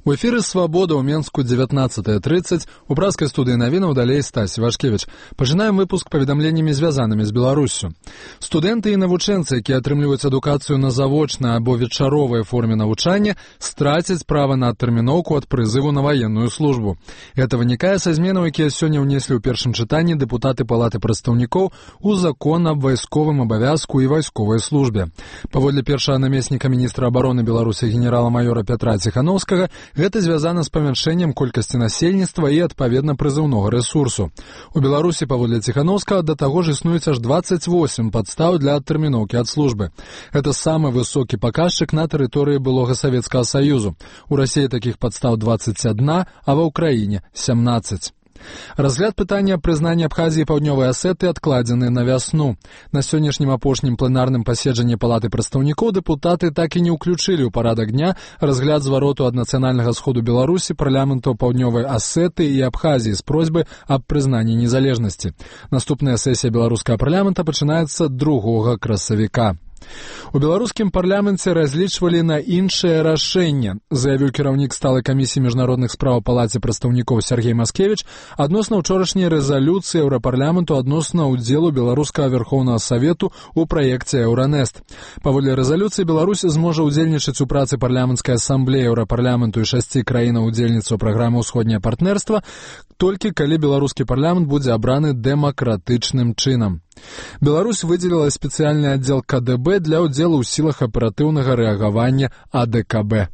У эфіры «Свабода» ў Менску 19:30. У праскай студыі навінаў далей Стась Івашкевіч. Пачынаем выпуск паведамленнямі, звязанымі з Беларуссю. Студэнты і навучэнцы, якія атрымліваюць адукацыю на завочнай або вечаровай форме навучання, страцяць права на адтэрміноўку ад прызыву на ваенную службу. Гэта вынікае са зменаў, якія сёння ўнеслі ў першым чытанні дэпутаты Палаты прадстаўнікоў у закон аб вайсковым абавязку і вайсковай службе. Паводле першага намесніка міністра абароны Беларусі генерала-маёра Пятра Ціханаўскага, гэта звязана з памяншэннем колькасці насельніцтва і, адпаведна, прызыўнога рэсурсу. У Беларусі, паводле Ціханаўскага, да таго ж існуюць аж 28 падстаў для адтэрміноўкі ад службы. Гэта самы высокі паказчык на тэрыторыі былога Савецкага Саюзу. У Расіі такіх падстаў 21, а ва ўкраіне 17. Разгляд пытання прызнання Абхазіі і Паўднёвай Асеты адкладзены на вясну. На сённяшнім апошнім пленарным паседжанні Палаты прадстаўнікоў дэпутаты так і не ўключылі ў парадак дня разгляд звароту ад нацыянальнага сходу Беларусі парламентаў Паўднёвай Асеты і Абхазіі з просьбай аб прызнанні незалежнасці. Наступная сесія беларускага парламента пачынаецца 2 красавіка. У беларускім парламенце разлічвалі на іншае рашэнне, заявіў кіраўнік сталай камісіі міжнародных спраў Палаце прадстаўнікоў Сергей Маскевіч адносна ўчорашняй рэзалюцыі Еўрапарламенту адносна ўдзелу беларускага Верхоўнага Савету ў праекце Еўранэст. Паводле рэзалюцыі Беларусь зможа ўдзельнічаць у працы парламенцкай асамблеі Еўрапарламенту і 6 краінаў-удзельніцаў праграмы «Усходняе партнерства» толькі калі беларускі парламент будзе абраны дэмакратычным чынам. Беларусь выдзеліла спецыяльны аддзел КДБ для ўдзелу ў сілах аператыўнага рэагавання АДКБ.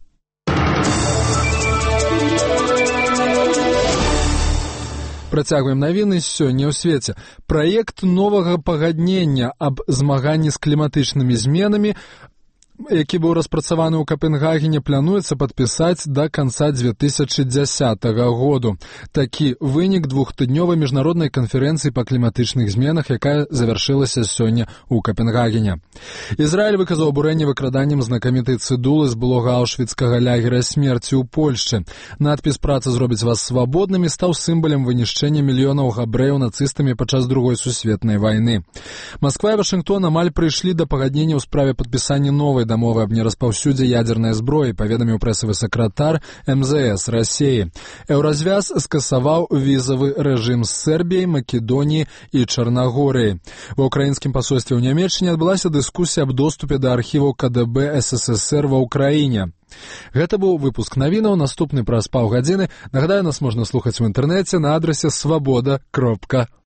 Працягваем навіны сёння ў свеце. Праект новага пагаднення аб змаганні з кліматычнымі зменамі, які быў распрацаваны ў Капенгагене, плануецца падпісаць да канца 2010 году. Такі вынік двухтыднёвай міжнароднай канферэнцыі па кліматычных зменах, якая завяршылася сёння ў Капенгагене. Ізраіль выказаў абурэнне выкраданнем знакамітай цыдулы з былога аўшвіцкага лагера смерці ў Польшчы. Надпіс «Праца зробіць вас свабоднымі» стаў сімвалам вынішчэння мільёнаў габрэяў нацыстамі падчас Другой сусветнай вайны. Масква і Вашынгтон амаль прыйшлі да пагаднення ў справе падпісання новай дамовы аб нераспаўсюдзе ядзернай зброі, паведаміў прэсавы сакратар МЗС Расіі. Еўразвяз скасаваў візавы рэжым з Сербіяй, Македоніяй і Чарнагорыяй. Ва ўкраінскім пасольстве ў Нямецчыне адбылася дыскусія аб доступе да архіваў КДБ СССР ва ўкраіне. Гэта быў выпуск навінаў, наступны праз паўгадзіны. Нагадаю, нас можна слухаць у інтэрнэце на адрасе swaboda.org.